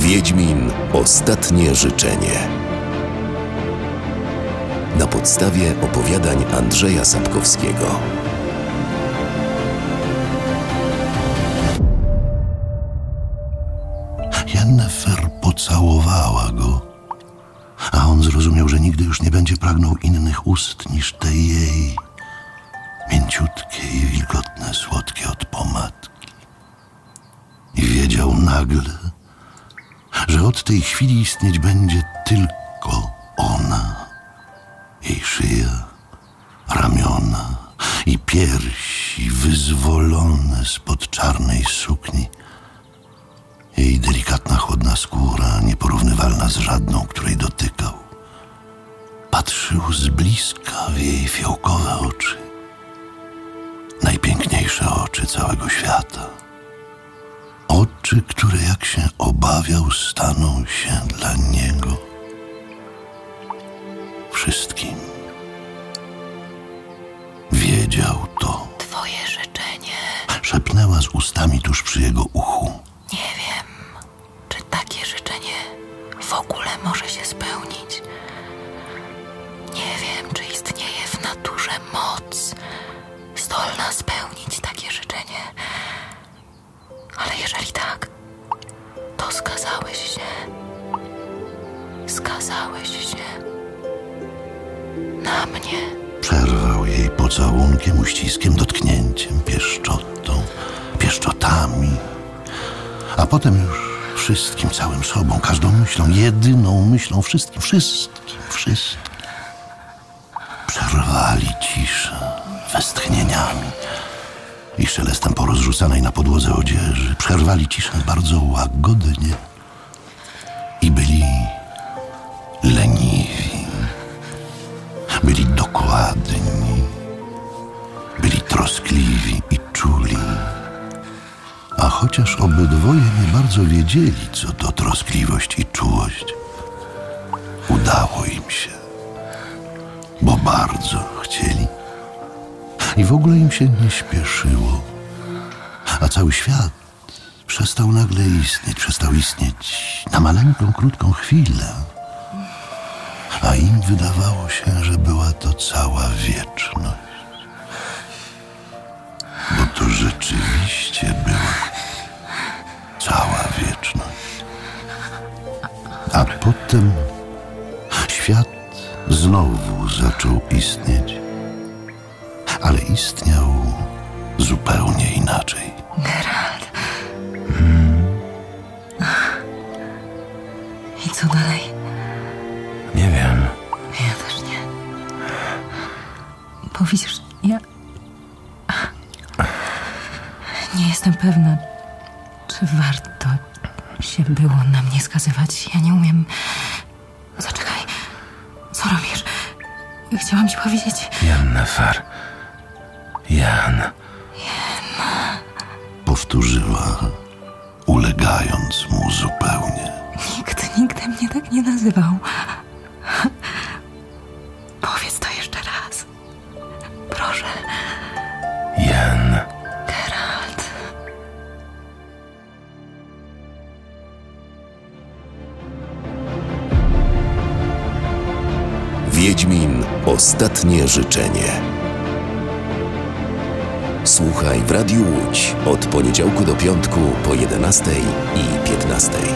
Wiedźmin. Ostatnie życzenie. Na podstawie opowiadań Andrzeja Sapkowskiego. Yennefer pocałowała go, a on zrozumiał, że nigdy już nie będzie pragnął innych ust niż te jej, mięciutkie i wilgotne, słodkie od pomadki. I wiedział nagle, że od tej chwili istnieć będzie tylko ona, jej szyja, ramiona i piersi wyzwolone spod czarnej sukni, jej delikatna, chłodna skóra, nieporównywalna z żadną, której dotykał. Patrzył z bliska w jej fiołkowe oczy, najpiękniejsze oczy całego świata. Oczy, które, jak się obawiał, staną się dla niego wszystkim. Wiedział to. Twoje życzenie. Szepnęła z ustami tuż przy jego uchu. Nie wiem, czy takie życzenie w ogóle może się spełnić. Nie wiem, czy istnieje w naturze moc zdolna spełnić takie życzenie. Ale jeżeli tak, to skazałeś się. Skazałeś się na mnie. Przerwał jej pocałunkiem, uściskiem, dotknięciem, pieszczotą, pieszczotami, a potem już wszystkim, całym sobą, każdą myślą, jedyną myślą, wszystkim. Przerwali ciszę westchnieniami i szelestem porozrzucanej na podłodze odzieży. Przerwali ciszę bardzo łagodnie i byli leniwi, byli dokładni, byli troskliwi i czuli. A chociaż obydwoje nie bardzo wiedzieli, co to troskliwość i czułość, udało im się, bo bardzo chcieli. I w ogóle im się nie śpieszyło, a cały świat przestał nagle istnieć, przestał istnieć na maleńką, krótką chwilę, a im wydawało się, że była to cała wieczność, bo to rzeczywiście była cała wieczność. A potem świat znowu zaczął istnieć, ale istniał zupełnie inaczej. Geralt. I co dalej? Nie wiem. Ja też nie. Bo widzisz, ja nie jestem pewna, czy warto się było na mnie skazywać. Ja nie umiem... Zaczekaj. Co robisz? Chciałam ci powiedzieć... Yennefer. Jan. Powtórzyła, ulegając mu zupełnie. Nikt nigdy mnie tak nie nazywał. Powiedz to jeszcze raz. Proszę. Jan. Geralt. Wiedźmin. Ostatnie życzenie. Słuchaj w Radiu Łódź od poniedziałku do piątku po 11:15.